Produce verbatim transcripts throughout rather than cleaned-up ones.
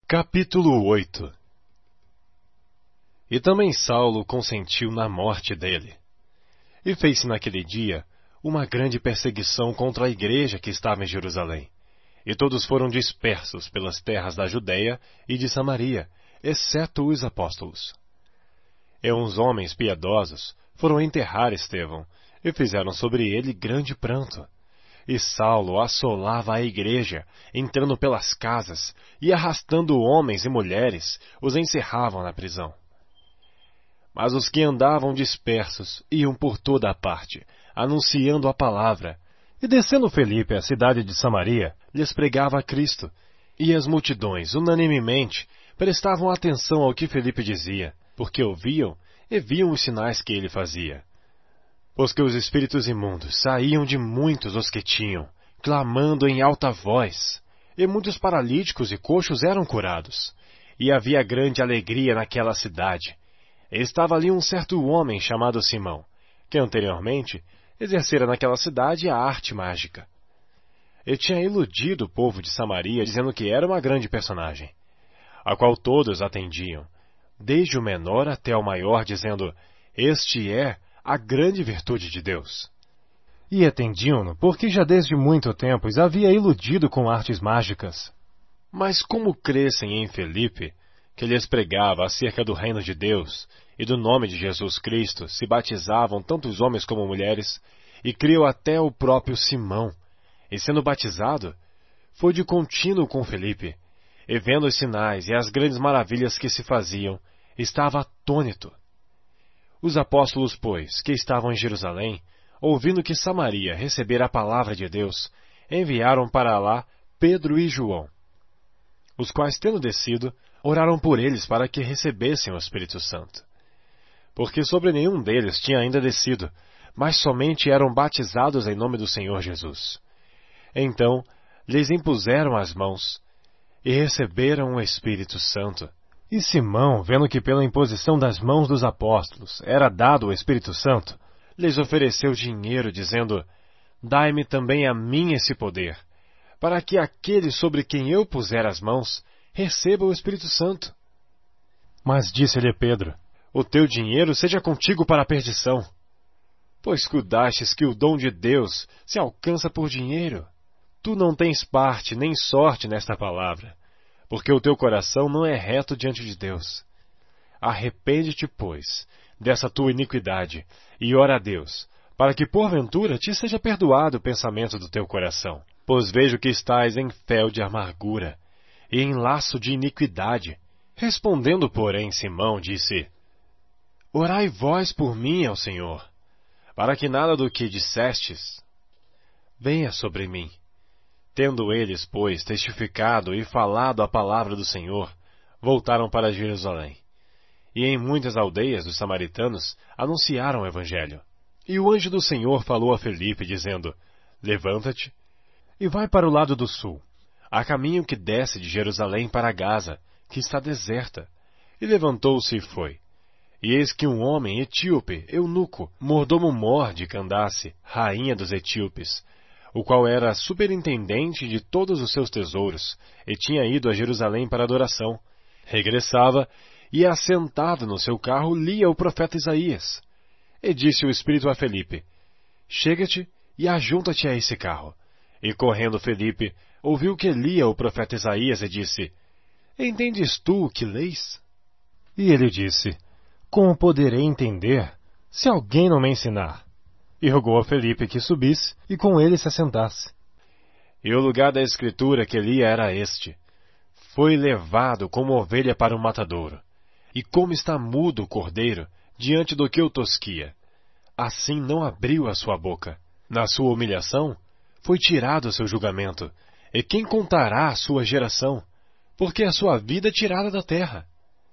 Capítulo oito. E também Saulo consentiu na morte dele. E fez-se naquele dia uma grande perseguição contra a igreja que estava em Jerusalém. E todos foram dispersos pelas terras da Judéia e de Samaria, exceto os apóstolos. E uns homens piedosos foram enterrar Estevão, e fizeram sobre ele grande pranto. E Saulo assolava a igreja, entrando pelas casas, e arrastando homens e mulheres, os encerravam na prisão. Mas os que andavam dispersos iam por toda a parte, anunciando a palavra. E descendo Felipe à cidade de Samaria, lhes pregava a Cristo. E as multidões, unanimemente, prestavam atenção ao que Felipe dizia, porque ouviam e viam os sinais que ele fazia. Pois que os espíritos imundos saíam de muitos os que tinham, clamando em alta voz, e muitos paralíticos e coxos eram curados. E havia grande alegria naquela cidade. E estava ali um certo homem chamado Simão, que anteriormente exercera naquela cidade a arte mágica. Ele tinha iludido o povo de Samaria, dizendo que era uma grande personagem, a qual todos atendiam, desde o menor até o maior, dizendo: Este é a grande virtude de Deus. E atendiam-no, porque já desde muito tempo os havia iludido com artes mágicas. Mas como crescem em Felipe, que lhes pregava acerca do reino de Deus e do nome de Jesus Cristo, se batizavam tanto os homens como mulheres, e criou até o próprio Simão, e sendo batizado, foi de contínuo com Felipe, e vendo os sinais e as grandes maravilhas que se faziam, estava atônito. Os apóstolos, pois, que estavam em Jerusalém, ouvindo que Samaria recebera a palavra de Deus, enviaram para lá Pedro e João, os quais, tendo descido, oraram por eles para que recebessem o Espírito Santo. Porque sobre nenhum deles tinha ainda descido, mas somente eram batizados em nome do Senhor Jesus. Então, lhes impuseram as mãos, e receberam o Espírito Santo. E Simão, vendo que pela imposição das mãos dos apóstolos era dado o Espírito Santo, lhes ofereceu dinheiro, dizendo: Dai-me também a mim esse poder, para que aquele sobre quem eu puser as mãos receba o Espírito Santo. Mas disse-lhe Pedro: O teu dinheiro seja contigo para a perdição, pois cuidastes que o dom de Deus se alcança por dinheiro. Tu não tens parte nem sorte nesta palavra, porque o teu coração não é reto diante de Deus. Arrepende-te, pois, dessa tua iniquidade, e ora a Deus, para que porventura te seja perdoado o pensamento do teu coração. Pois vejo que estás em fel de amargura, e em laço de iniquidade. Respondendo, porém, Simão disse: Orai vós por mim ao Senhor, para que nada do que dissestes venha sobre mim. Tendo eles, pois, testificado e falado a palavra do Senhor, voltaram para Jerusalém. E em muitas aldeias dos samaritanos anunciaram o Evangelho. E o anjo do Senhor falou a Felipe, dizendo: Levanta-te e vai para o lado do sul, a caminho que desce de Jerusalém para Gaza, que está deserta. E levantou-se e foi. E eis que um homem etíope, eunuco, mordomo-mor de Candace, rainha dos etíopes, o qual era superintendente de todos os seus tesouros, e tinha ido a Jerusalém para adoração, regressava e, assentado no seu carro, lia o profeta Isaías. E disse o Espírito a Felipe: Chega-te e ajunta-te a esse carro. E correndo Felipe, ouviu que lia o profeta Isaías e disse: Entendes tu o que leis? E ele disse: Como poderei entender, se alguém não me ensinar? E rogou a Felipe que subisse e com ele se assentasse. E o lugar da escritura que lia era este: Foi levado como ovelha para o matadouro, e como está mudo o cordeiro diante do que o tosquia, assim não abriu a sua boca. Na sua humilhação foi tirado o seu julgamento, e quem contará a sua geração? Porque a sua vida é tirada da terra.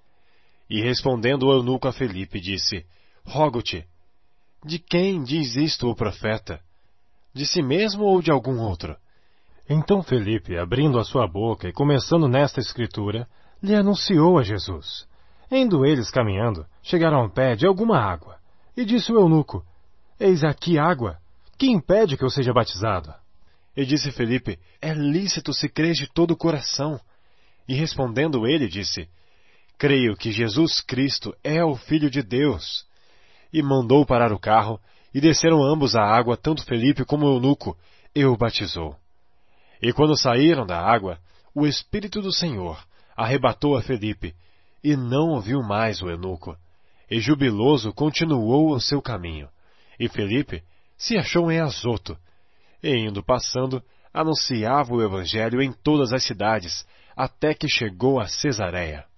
E respondendo o eunuco a Felipe, disse: Rogo-te, de quem diz isto o profeta? De si mesmo ou de algum outro? Então Felipe, abrindo a sua boca e começando nesta escritura, lhe anunciou a Jesus. Indo eles caminhando, chegaram ao pé de alguma água. E disse o eunuco: Eis aqui água, que impede que eu seja batizado? E disse Felipe: É lícito se crês de todo o coração. E respondendo ele, disse: Creio que Jesus Cristo é o Filho de Deus. E mandou parar o carro, e desceram ambos à água, tanto Felipe como o eunuco, e o batizou. E quando saíram da água, o Espírito do Senhor arrebatou a Felipe, e não o viu mais o eunuco. E jubiloso continuou o seu caminho. E Felipe se achou em Azoto, e indo passando, anunciava o Evangelho em todas as cidades, até que chegou a Cesareia.